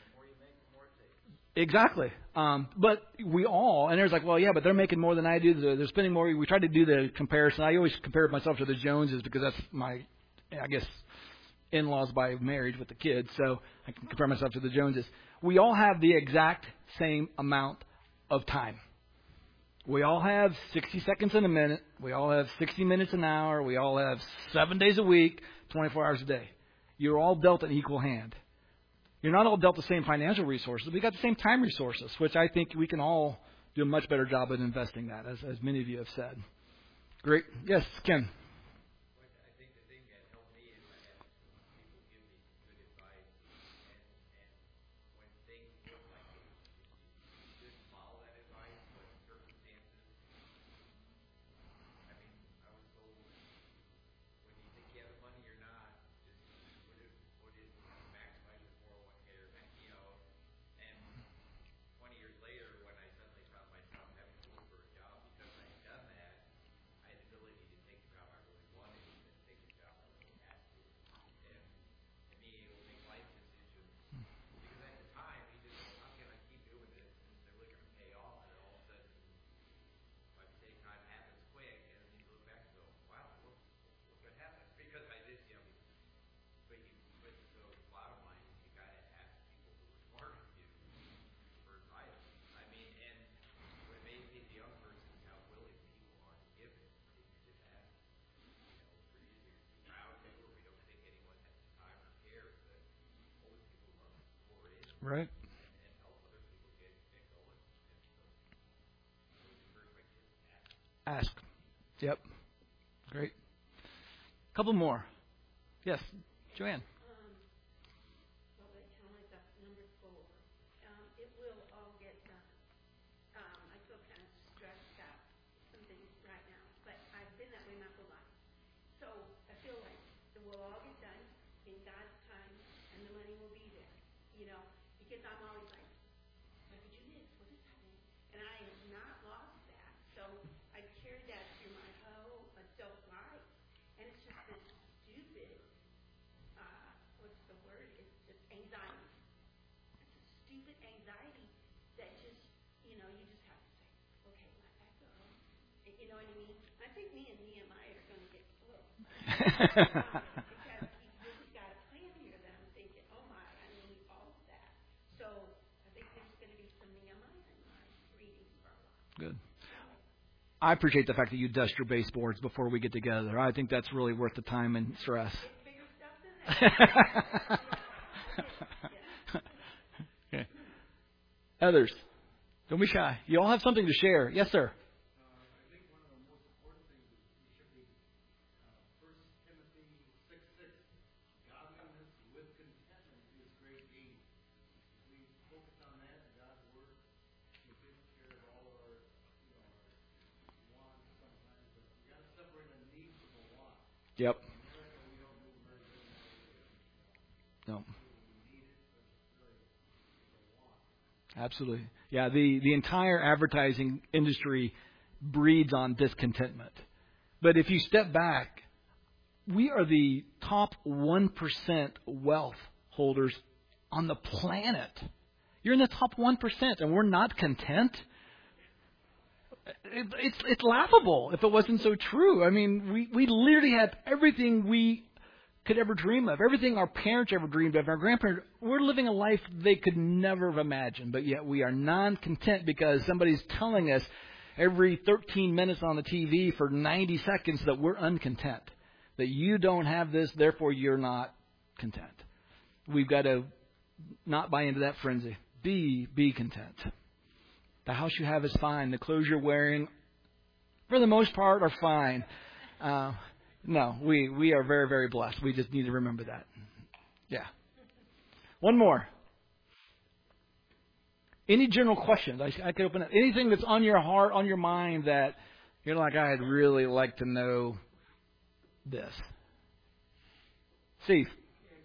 Exactly. But we all, and there's like, well, yeah, but they're making more than I do. They're spending more. We try to do the comparison. I always compare myself to the Joneses because that's my, I guess, in-laws by marriage with the kids. So I can compare myself to the Joneses. We all have the exact same amount of time. We all have 60 seconds in a minute. We all have 60 minutes an hour. We all have 7 days a week, 24 hours a day. You're all dealt an equal hand. You're not all dealt the same financial resources. We got the same time resources, which I think we can all do a much better job at investing that, as many of you have said. Great. Yes, Ken. I think the thing that helped me is I had people give me good advice, and when things look like you should follow that advice, but circumstances, I mean, I was told when you think you have the money or not, just put it maximize your 401k or and 20 years later when I suddenly found myself having to look for a job because I had done that, I had the ability to take a job I really wanted and take a job I really had to. And being able to make life decisions. Because at the time, you just go, how can I keep doing this? And they're really going to pay off. And all of a sudden, like I say, time happens quick. And then you look back and go, wow, look what happened. Because I did, but so the bottom line is you got to ask people who are smarter than you for advice. I mean, and what amazes me as a young person is how willing people are to give it. If you just ask, for easier proud to, or we don't think anyone has the time or cares, but most people love to pour in Right. and help other people get going. And so I would encourage my kids to ask. Ask. Yep. Great. Couple more. Yes, Joanne. Well, that kind of like that number 4. It will all get done. I feel kind of stressed out some things right now, but I've been that way my whole life. So I feel like it will all get done in God's time, and the money will be there. Because I'm always like, what did you miss? What is happening? And I have not lost that. So I've carried that through my whole adult life, and it's just this stupid. What's the word? It's just anxiety. It's a stupid anxiety that just, you just have to say, okay, let that go. You know what I mean? I think me and Nehemiah are going to get close. Because he's really got a plan here that I'm thinking, oh my, I need all of that. So I think there's going to be some Nehemiah in my reading for a while. Good. I appreciate the fact that you dust your baseboards before we get together. I think that's really worth the time and stress. It's bigger stuff than that. Okay. Others, don't be shy. You all have something to share. Yes, sir. I think one of the Yep. No. Absolutely. Yeah, the entire advertising industry breeds on discontentment. But if you step back, we are the top 1% wealth holders on the planet. You're in the top 1%, and we're not content. It's laughable if it wasn't so true. I mean, we literally have everything we could ever dream of, everything our parents ever dreamed of, our grandparents. We're living a life they could never have imagined, but yet we are non-content because somebody's telling us every 13 minutes on the TV for 90 seconds that we're uncontent, that you don't have this, therefore you're not content. We've got to not buy into that frenzy. Be content. The house you have is fine. The clothes you're wearing, for the most part, are fine. No, we are very, very blessed. We just need to remember that. Yeah. One more. Any general questions? I could open up. Anything that's on your heart, on your mind that you're like, I'd really like to know this. Steve.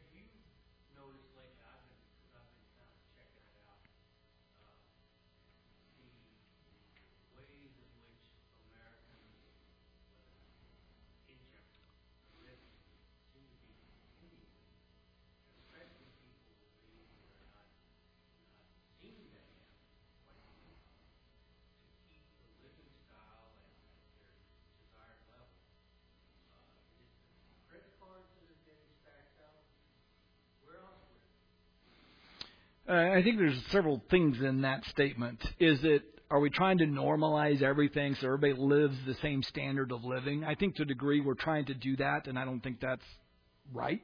I think there's several things in that statement. Are we trying to normalize everything so everybody lives the same standard of living? I think to a degree we're trying to do that, and I don't think that's right.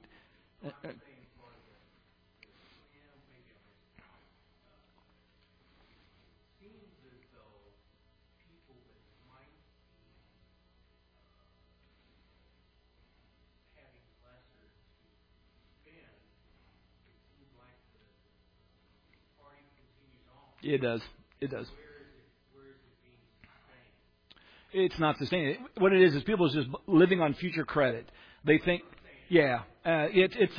It does. It does. It's not sustained. What it is people are just living on future credit. They think, it's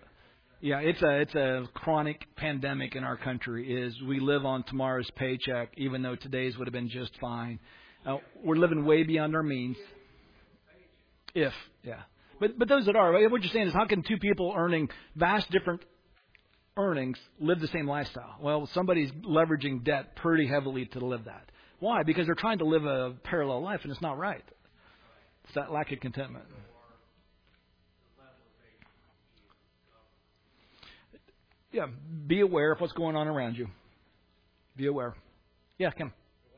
a chronic pandemic in our country. Is we live on tomorrow's paycheck, even though today's would have been just fine. We're living way beyond our means. But those that are, what you're saying is, how can two people earning vast different earnings live the same lifestyle? Well, somebody's leveraging debt pretty heavily to live that. Why? Because they're trying to live a parallel life, and it's not right. It's that lack of contentment. Yeah, be aware of what's going on around you. Be aware. Yeah, Kim.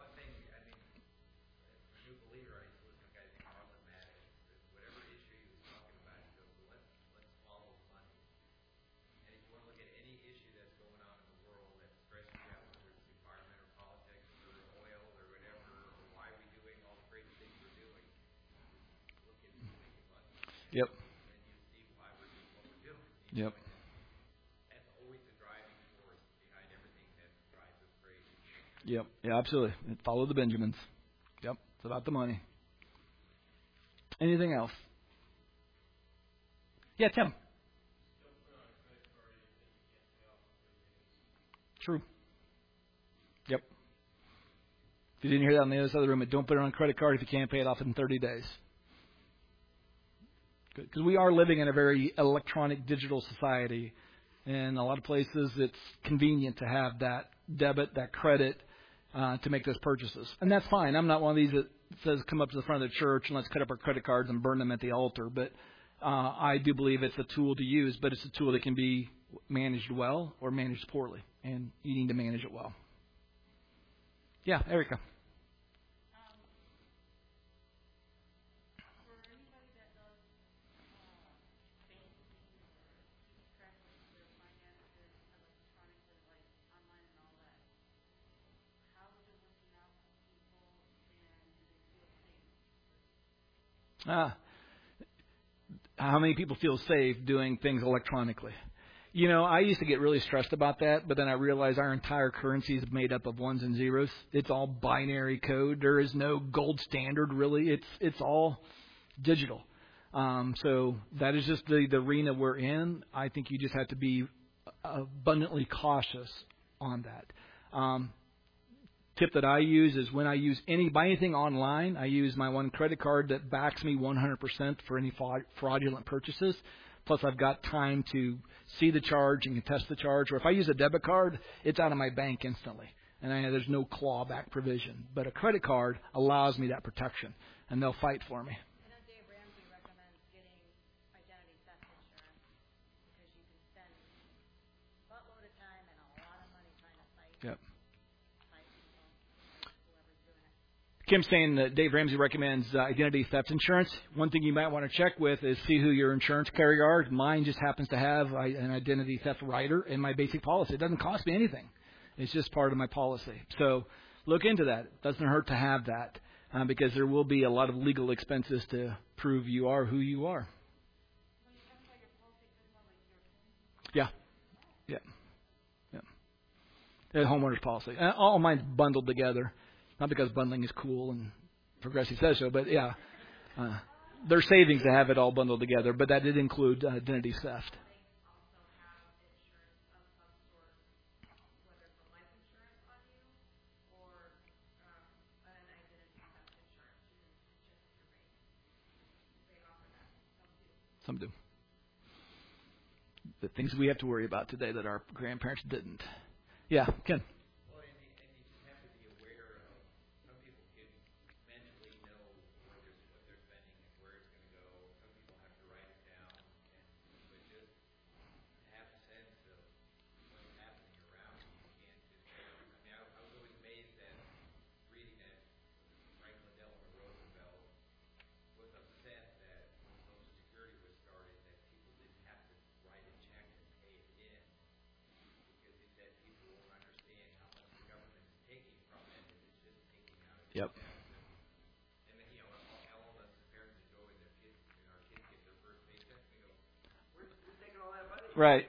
Yep. Yep. That's always the driving force behind everything that drives us crazy. Yep. Yeah, absolutely. Follow the Benjamins. Yep. It's about the money. Anything else? Yeah, Tim. True. Yep. If you didn't hear that on the other side of the room, don't put it on a credit card if you can't pay it off in 30 days. Because we are living in a very electronic, digital society. In a lot of places, it's convenient to have that debit, that credit, to make those purchases. And that's fine. I'm not one of these that says come up to the front of the church and let's cut up our credit cards and burn them at the altar. But I do believe it's a tool to use, but it's a tool that can be managed well or managed poorly. And you need to manage it well. Yeah, Erica. How many people feel safe doing things electronically? You know, I used to get really stressed about that, but then I realized our entire currency is made up of ones and zeros. It's all binary code. There is no gold standard, really. It's all digital. So that is just the arena we're in. I think you just have to be abundantly cautious on that. Tip that I use is when I buy anything online, I use my one credit card that backs me 100% for any fraudulent purchases. Plus, I've got time to see the charge and contest the charge. Or if I use a debit card, it's out of my bank instantly, and there's no clawback provision. But a credit card allows me that protection, and they'll fight for me. I know Dave Ramsey recommends getting identity theft insurance because you can spend a buttload of time and a lot of money trying to fight. Yep. Whoever's doing it. Kim's saying that Dave Ramsey recommends identity theft insurance. One thing you might want to check with is see who your insurance carrier are. Mine just happens to have an identity theft rider in my basic policy. It doesn't cost me anything. It's just part of my policy. So look into that. It doesn't hurt to have that because there will be a lot of legal expenses to prove you are who you are. Yeah. Yeah. Yeah. The homeowner's policy. All mine's bundled together. Not because bundling is cool and Progressive says so, but yeah. There's savings to have it all bundled together, but that did include identity theft. Some do. The things we have to worry about today that our grandparents didn't. Yeah, Ken. Well, and you just have to be aware of, some people can mentally know what they're spending and where it's going to go. Some people have to write it down. But just have a sense of what's happening around you. You can't just go. I mean, I was always amazed at reading that Franklin Delano Roosevelt was upset that when Social Security was started, that people didn't have to write a check and pay it in. Because he said people won't understand how much the government is taking from it if it's just taking out of Yep. And then, all of us as parents enjoy their kids, our kids get their first paycheck, we go, we're taking all that money. Right.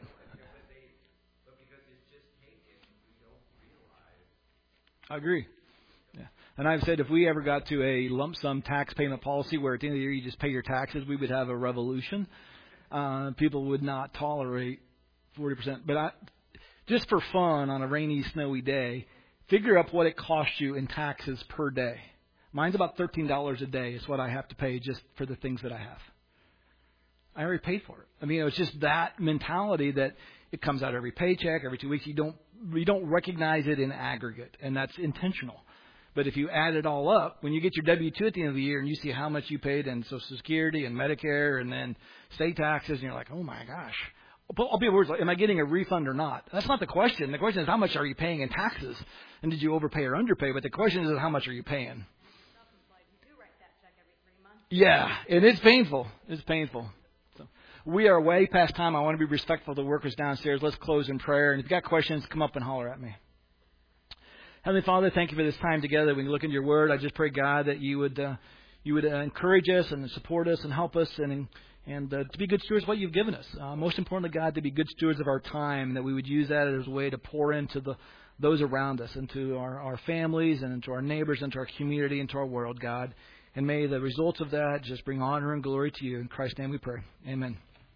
But because it's just taken, we don't realize. I agree. Yeah. And I've said if we ever got to a lump sum tax payment policy where at the end of the year you just pay your taxes, we would have a revolution. People would not tolerate 40%. But just for fun on a rainy, snowy day, figure up what it costs you in taxes per day. Mine's about $13 a day is what I have to pay just for the things that I have. I already paid for it. I mean, it was just that mentality that it comes out every paycheck, every 2 weeks. You don't recognize it in aggregate, and that's intentional. But if you add it all up, when you get your W-2 at the end of the year and you see how much you paid in Social Security and Medicare and then state taxes, and you're like, oh my gosh. I'll be words like, am I getting a refund or not? That's not the question. The question is how much are you paying in taxes? And did you overpay or underpay? But the question is how much are you paying? You do write that check every 3 months. Yeah, and it's painful. It's painful. So we are way past time. I want to be respectful of the workers downstairs. Let's close in prayer. And if you've got questions, come up and holler at me. Heavenly Father, thank you for this time together. When you look into your word, I just pray, God, that you would encourage us and support us and help us and to be good stewards of what you've given us. Most importantly, God, to be good stewards of our time, that we would use that as a way to pour into those around us, into our families and into our neighbors, into our community, into our world, God. And may the results of that just bring honor and glory to you. In Christ's name we pray. Amen.